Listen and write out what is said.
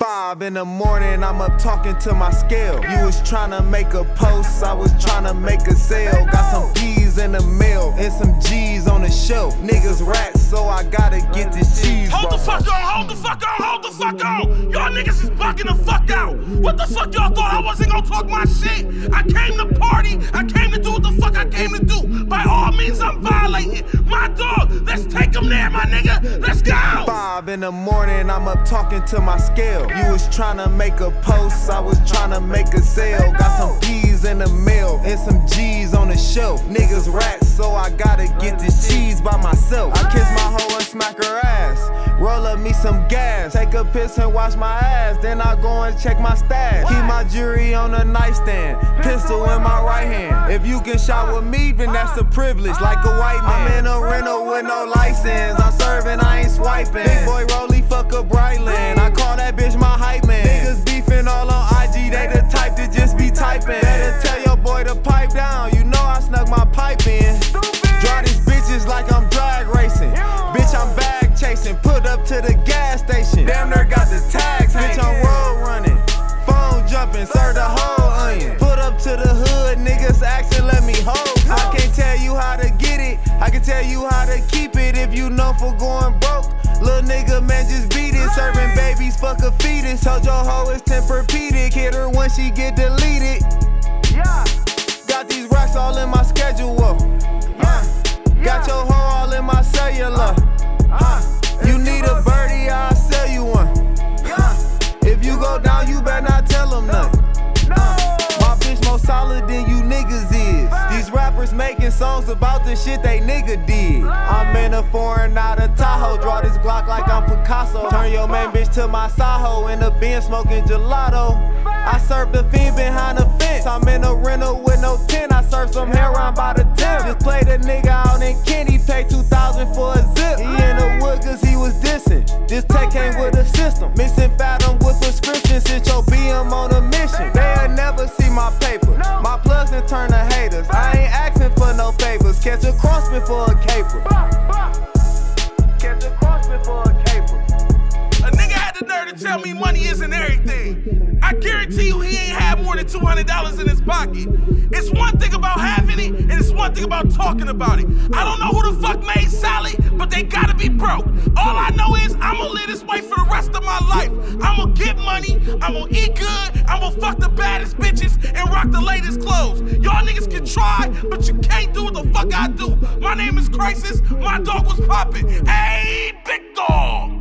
5 in the morning, I'm up talking to my scale. You was tryna make a post, I was tryna make a sale. Got some P's in the mail and some G's on the shelf. Niggas rats, so I gotta get this cheese. Hold the fuck on, hold the fuck on, hold the fuck on. Y'all niggas is bugging the fuck out. What the fuck y'all thought I wasn't gonna talk my shit? I came to party, I came to do what the fuck I came to do. By all means, I'm violating my dog. Let's take him there, my nigga. Let's go. 5 in the morning, I'm up talking to my scale. You was tryna make a post, I was tryna make a sale. Got some P's in the mail and some G's on the shelf. Niggas rats, so I gotta get this cheese by myself. I kiss my hoe and smack her ass. Roll up me some gas, take a piss and wash my ass. Then I go and check my stash. Keep my jewelry on the nightstand, pistol in my right hand. If you get shot with me, then that's a privilege, like a white man. I'm in a rental with no license, I'm serving, I ain't swiping. Big boy Rolly, fuck a Brightland, I call that bitch my hype man. Niggas beefing all on IG, they the type to just be typing. Better tell your boy to pipe down, you know I snuck my pipe in. Draw these bitches like I'm drag racing. Bitch, I'm bag chasing, put up to the gas station. Damn near got the tags, bitch, I'm road running. Phone jumping, serve the whole onion. Put up to the hood, niggas asking, let me hold. I can't tell you how to get it, I can tell you how to keep it. If you know for going broke, little nigga, man, just beat it. Serving babies, fuck a fetus. Told your hoe it's Tempur-Pedic. Hit her when she get deleted. Yeah. Got these racks all in my schedule. Got your hoe all in my cellular. You need a birdie, I'll sell you one. If you go down, you better not tell them nothing. My bitch more solid than you niggas is. These rappers making songs about the shit they nigga did. I'm in a foreign out of Tahoe, draw this Glock like I'm Picasso. Turn your main bitch to my Saho, in the bin smoking gelato. I serve the fiend behind the fence. I'm in a rental with no tent. I serve some heroin by the 10. Just played a nigga out in Kenny, paid $2,000 for a zip. He in the wood cause he was dissing. This tech came with a system, mixing Fathom with prescriptions. Sit your BM on a mission. They'll never see my paper. My plugs and turn to haters. I ain't asking for no favors. Catch a crossman for a caper. Catch a crossman for a caper. A nigga had the nerve to tell me money isn't everything. I guarantee you he ain't had more than $200 in his pocket. It's one thing about having it, and it's one thing about talking about it. I don't know who the fuck made Sally, but they gotta be broke. All I know is I'ma live this way for the rest of my life. I'ma get money, I'ma eat good, I'ma fuck the baddest bitches, and rock the latest clothes. Y'all niggas can try, but you can't do what the fuck I do. My name is Crisis, my dog was poppin'. Hey, big dog!